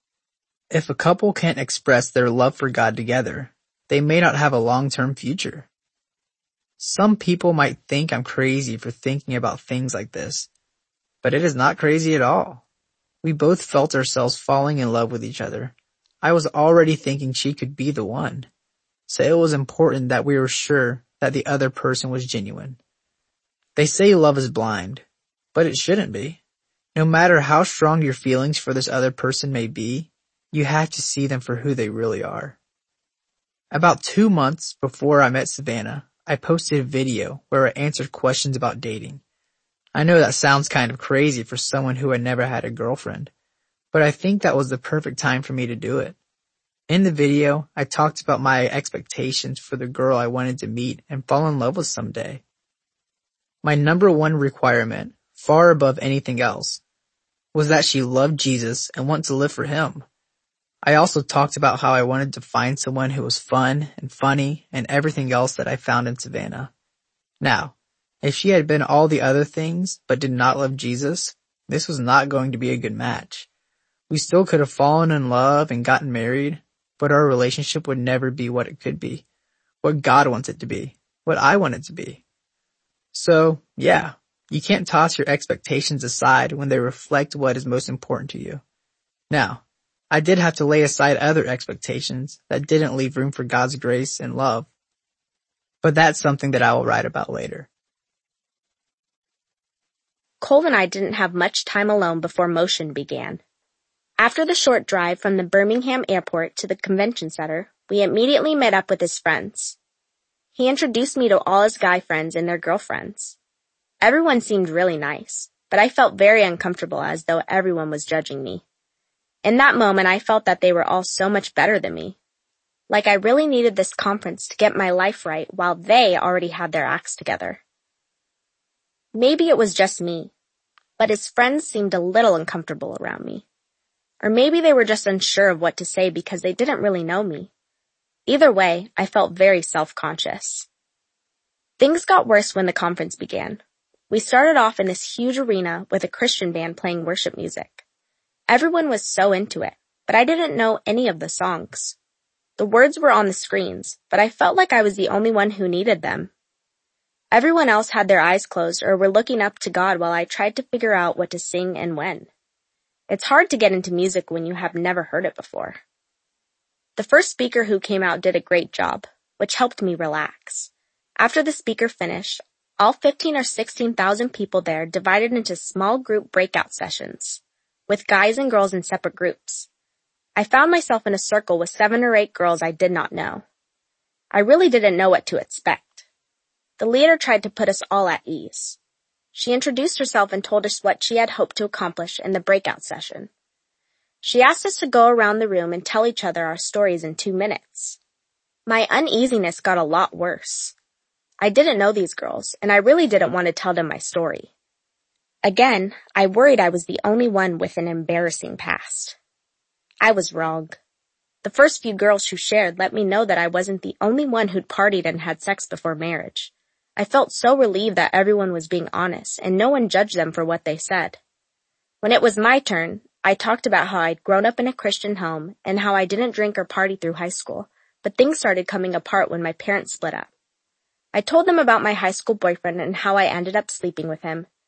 If a couple can't express their love for God together, they may not have a long-term future. Some people might think I'm crazy for thinking about things like this, but it is not crazy at all. We both felt ourselves falling in love with each other. I was already thinking she could be the one. So it was important that we were sure that the other person was genuine. They say love is blind, but it shouldn't be. No matter how strong your feelings for this other person may be, you have to see them for who they really are. About 2 months before I met Savannah, I posted a video where I answered questions about dating. I know that sounds kind of crazy for someone who had never had a girlfriend, but I think that was the perfect time for me to do it. In the video, I talked about my expectations for the girl I wanted to meet and fall in love with someday. My number one requirement, far above anything else, was that she loved Jesus and wanted to live for Him. I also talked about how I wanted to find someone who was fun and funny and everything else that I found in Savannah. Now, if she had been all the other things but did not love Jesus, this was not going to be a good match. We still could have fallen in love and gotten married, but our relationship would never be what it could be, what God wants it to be, what I want it to be. So, yeah, you can't toss your expectations aside when they reflect what is most important to you. Now, I did have to lay aside other expectations that didn't leave room for God's grace and love, but that's something that I will write about later. Cole and I didn't have much time alone before Motion began. After the short drive from the Birmingham airport to the convention center, we immediately met up with his friends. He introduced me to all his guy friends and their girlfriends. Everyone seemed really nice, but I felt very uncomfortable as though everyone was judging me. In that moment, I felt that they were all so much better than me. Like I really needed this conference to get my life right while they already had their acts together. Maybe it was just me, but his friends seemed a little uncomfortable around me. Or maybe they were just unsure of what to say because they didn't really know me. Either way, I felt very self-conscious. Things got worse when the conference began. We started off in this huge arena with a Christian band playing worship music. Everyone was so into it, but I didn't know any of the songs. The words were on the screens, but I felt like I was the only one who needed them. Everyone else had their eyes closed or were looking up to God while I tried to figure out what to sing and when. It's hard to get into music when you have never heard it before. The first speaker who came out did a great job, which helped me relax. After the speaker finished, all 15 or 16,000 people there divided into small group breakout sessions, with guys and girls in separate groups. I found myself in a circle with 7 or 8 girls I did not know. I really didn't know what to expect. The leader tried to put us all at ease. She introduced herself and told us what she had hoped to accomplish in the breakout session. She asked us to go around the room and tell each other our stories in 2 minutes. My uneasiness got a lot worse. I didn't know these girls, and I really didn't want to tell them my story. Again, I worried I was the only one with an embarrassing past. I was wrong. The first few girls who shared let me know that I wasn't the only one who'd partied and had sex before marriage. I felt so relieved that everyone was being honest and no one judged them for what they said. When it was my turn, I talked about how I'd grown up in a Christian home and how I didn't drink or party through high school, but things started coming apart when my parents split up. I told them about my high school boyfriend and how I ended up sleeping with him.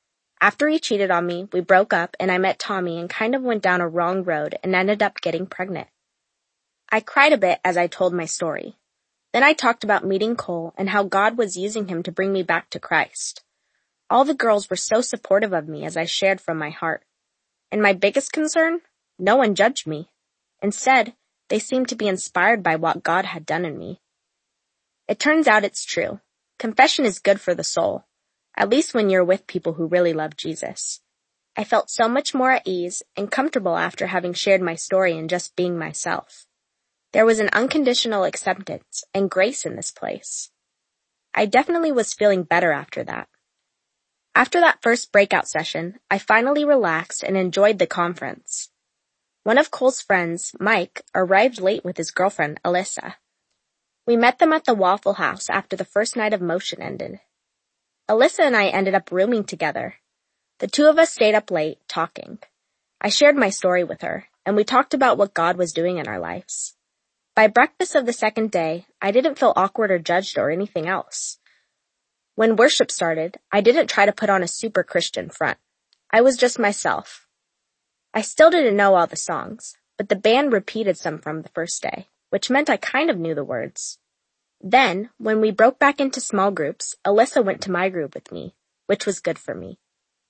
After he cheated on me, we broke up and I met Tommy and kind of went down a wrong road and ended up getting pregnant. I cried a bit as I told my story. Then I talked about meeting Cole and how God was using him to bring me back to Christ. All the girls were so supportive of me as I shared from my heart. And my biggest concern? No one judged me. Instead, they seemed to be inspired by what God had done in me. It turns out it's true. Confession is good for the soul, at least when you're with people who really love Jesus. I felt so much more at ease and comfortable after having shared my story and just being myself. There was an unconditional acceptance and grace in this place. I definitely was feeling better after that. After that first breakout session, I finally relaxed and enjoyed the conference. One of Cole's friends, Mike, arrived late with his girlfriend, Alyssa. We met them at the Waffle House after the first night of Motion ended. Alyssa and I ended up rooming together. The two of us stayed up late, talking. I shared my story with her, and we talked about what God was doing in our lives. By breakfast of the second day, I didn't feel awkward or judged or anything else. When worship started, I didn't try to put on a super Christian front. I was just myself. I still didn't know all the songs, but the band repeated some from the first day, which meant I kind of knew the words. Then, when we broke back into small groups, Alyssa went to my group with me, which was good for me.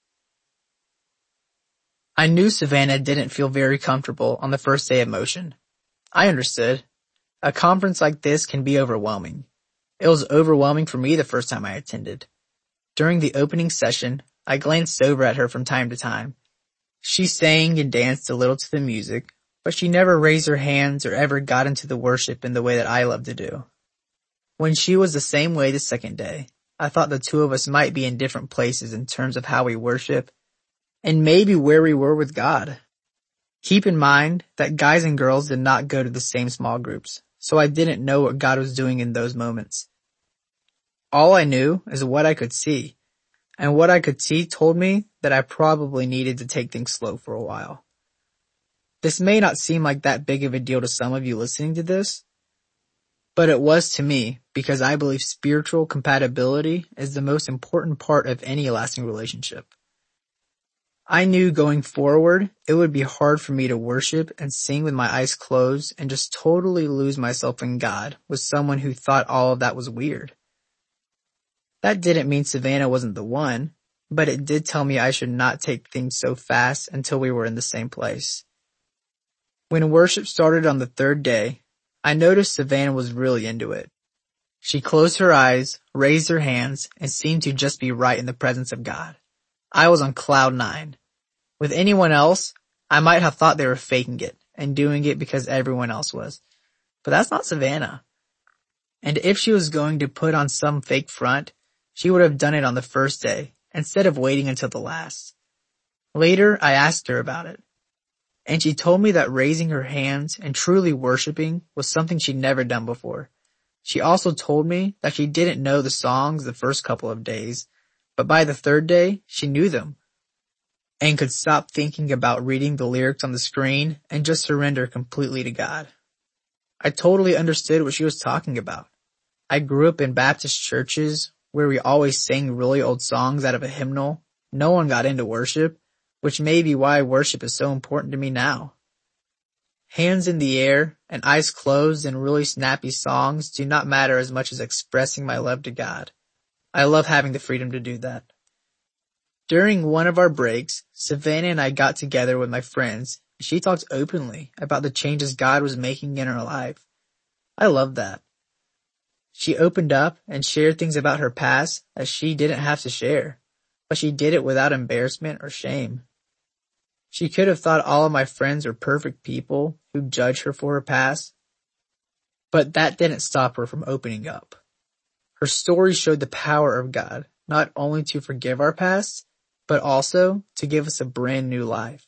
I knew Savannah didn't feel very comfortable on the first day of Motion. I understood. A conference like this can be overwhelming. It was overwhelming for me the first time I attended. During the opening session, I glanced over at her from time to time. She sang and danced a little to the music, but she never raised her hands or ever got into the worship in the way that I love to do. When she was the same way the second day, I thought the two of us might be in different places in terms of how we worship and maybe where we were with God. Keep in mind that guys and girls did not go to the same small groups, so I didn't know what God was doing in those moments. All I knew is what I could see, and what I could see told me that I probably needed to take things slow for a while. This may not seem like that big of a deal to some of you listening to this, but it was to me because I believe spiritual compatibility is the most important part of any lasting relationship. I knew going forward, it would be hard for me to worship and sing with my eyes closed and just totally lose myself in God with someone who thought all of that was weird. That didn't mean Savannah wasn't the one, but it did tell me I should not take things so fast until we were in the same place. When worship started on the third day, I noticed Savannah was really into it. She closed her eyes, raised her hands, and seemed to just be right in the presence of God. I was on cloud 9. With anyone else, I might have thought they were faking it and doing it because everyone else was. But that's not Savannah. And if she was going to put on some fake front, she would have done it on the first day instead of waiting until the last. Later, I asked her about it, and she told me that raising her hands and truly worshiping was something she'd never done before. She also told me that she didn't know the songs the first couple of days, but by the third day, she knew them and could stop thinking about reading the lyrics on the screen and just surrender completely to God. I totally understood what she was talking about. I grew up in Baptist churches where we always sang really old songs out of a hymnal. No one got into worship, which may be why worship is so important to me now. Hands in the air and eyes closed and really snappy songs do not matter as much as expressing my love to God. I love having the freedom to do that. During one of our breaks, Savannah and I got together with my friends. She talked openly about the changes God was making in her life. I love that. She opened up and shared things about her past that she didn't have to share, but she did it without embarrassment or shame. She could have thought all of my friends were perfect people who judge her for her past, but that didn't stop her from opening up. Her story showed the power of God, not only to forgive our past, but also to give us a brand new life.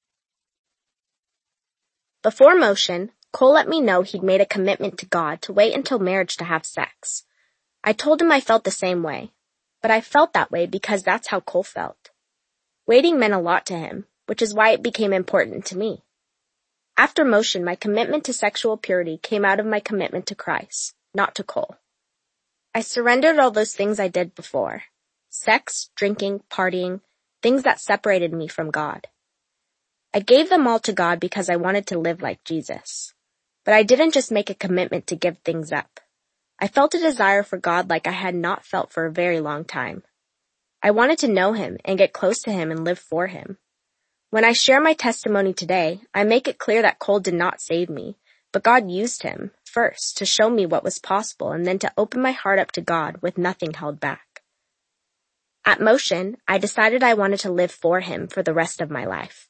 Before Motion, Cole let me know he'd made a commitment to God to wait until marriage to have sex. I told him I felt the same way, but I felt that way because that's how Cole felt. Waiting meant a lot to him, which is why it became important to me. After Motion, my commitment to sexual purity came out of my commitment to Christ, not to Cole. I surrendered all those things I did before. Sex, drinking, partying, things that separated me from God. I gave them all to God because I wanted to live like Jesus. But I didn't just make a commitment to give things up. I felt a desire for God like I had not felt for a very long time. I wanted to know Him and get close to Him and live for Him. When I share my testimony today, I make it clear that Cole did not save me, but God used him first to show me what was possible and then to open my heart up to God with nothing held back. At Motion, I decided I wanted to live for Him for the rest of my life.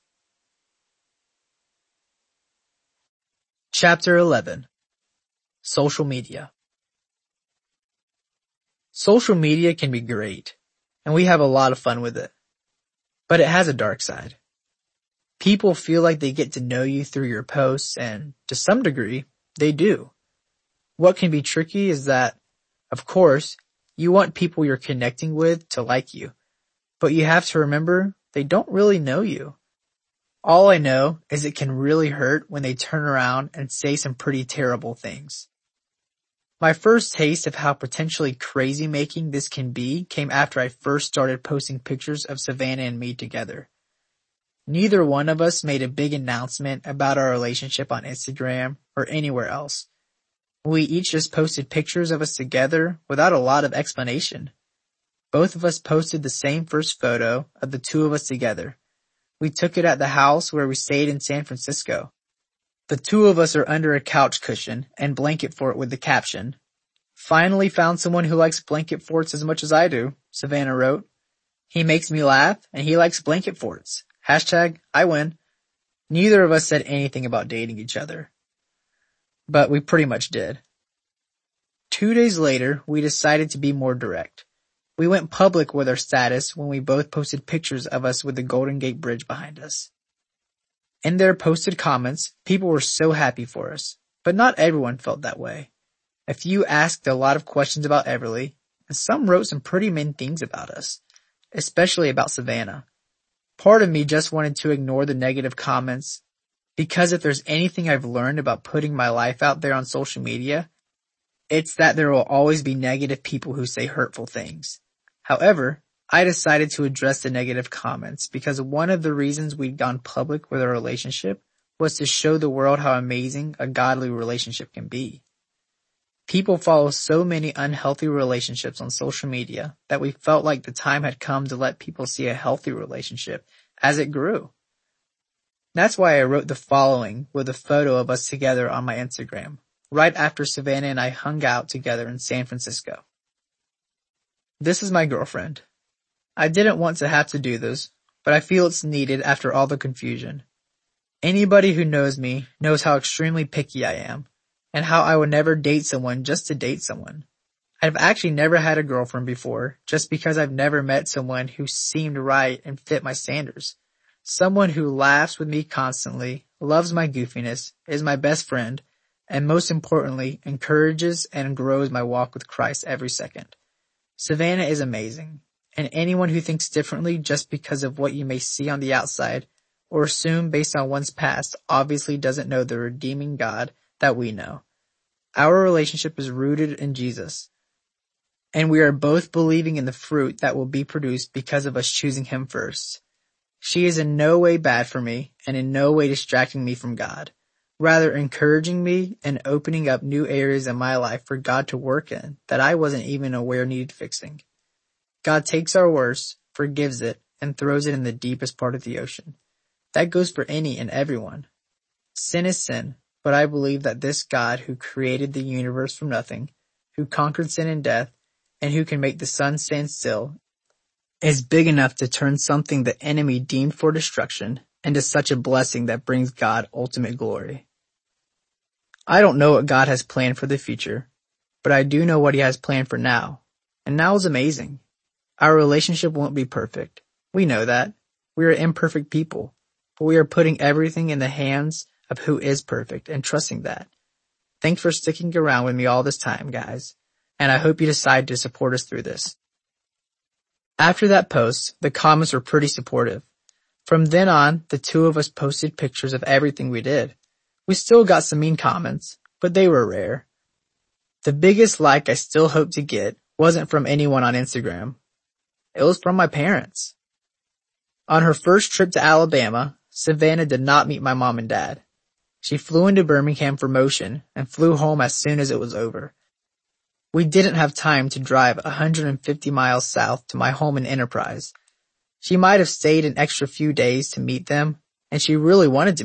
Chapter 11. Social Media. Social media can be great, and we have a lot of fun with it. But it has a dark side. People feel like they get to know you through your posts, and to some degree, they do. What can be tricky is that, of course, you want people you're connecting with to like you, but you have to remember they don't really know you. All I know is it can really hurt when they turn around and say some pretty terrible things. My first taste of how potentially crazy making this can be came after I first started posting pictures of Savannah and me together. Neither one of us made a big announcement about our relationship on Instagram or anywhere else. We each just posted pictures of us together without a lot of explanation. Both of us posted the same first photo of the two of us together. We took it at the house where we stayed in San Francisco. The two of us are under a couch cushion and blanket fort with the caption, "Finally found someone who likes blanket forts as much as I do," Savannah wrote. "He makes me laugh and he likes blanket forts. #I win." Neither of us said anything about dating each other. But we pretty much did. 2 days later, we decided to be more direct. We went public with our status when we both posted pictures of us with the Golden Gate Bridge behind us. In their posted comments, people were so happy for us, but not everyone felt that way. A few asked a lot of questions about Everly, and some wrote some pretty mean things about us, especially about Savannah. Part of me just wanted to ignore the negative comments, because if there's anything I've learned about putting my life out there on social media, it's that there will always be negative people who say hurtful things. However, I decided to address the negative comments because one of the reasons we'd gone public with our relationship was to show the world how amazing a godly relationship can be. People follow so many unhealthy relationships on social media that we felt like the time had come to let people see a healthy relationship as it grew. That's why I wrote the following with a photo of us together on my Instagram, right after Savannah and I hung out together in San Francisco. "This is my girlfriend. I didn't want to have to do this, but I feel it's needed after all the confusion. Anybody who knows me knows how extremely picky I am, and how I would never date someone just to date someone. I've actually never had a girlfriend before, just because I've never met someone who seemed right and fit my standards. Someone who laughs with me constantly, loves my goofiness, is my best friend, and most importantly, encourages and grows my walk with Christ every second. Savannah is amazing, and anyone who thinks differently just because of what you may see on the outside or assume based on one's past obviously doesn't know the redeeming God that we know. Our relationship is rooted in Jesus, and we are both believing in the fruit that will be produced because of us choosing Him first. She is in no way bad for me and in no way distracting me from God, rather encouraging me and opening up new areas in my life for God to work in that I wasn't even aware needed fixing. God takes our worst, forgives it, and throws it in the deepest part of the ocean. That goes for any and everyone. Sin is sin, but I believe that this God who created the universe from nothing, who conquered sin and death, and who can make the sun stand still, is big enough to turn something the enemy deemed for destruction into such a blessing that brings God ultimate glory. I don't know what God has planned for the future, but I do know what He has planned for now, and now is amazing. Our relationship won't be perfect. We know that. We are imperfect people, but we are putting everything in the hands of who is perfect and trusting that. Thanks for sticking around with me all this time, guys, and I hope you decide to support us through this. After that post, the comments were pretty supportive. From then on, the two of us posted pictures of everything we did. We still got some mean comments, but they were rare. The biggest like I still hope to get wasn't from anyone on Instagram. It was from my parents. On her first trip to Alabama, Savannah did not meet my mom and dad. She flew into Birmingham for Motion and flew home as soon as it was over. We didn't have time to drive 150 miles south to my home in Enterprise. She might have stayed an extra few days to meet them, and she really wanted to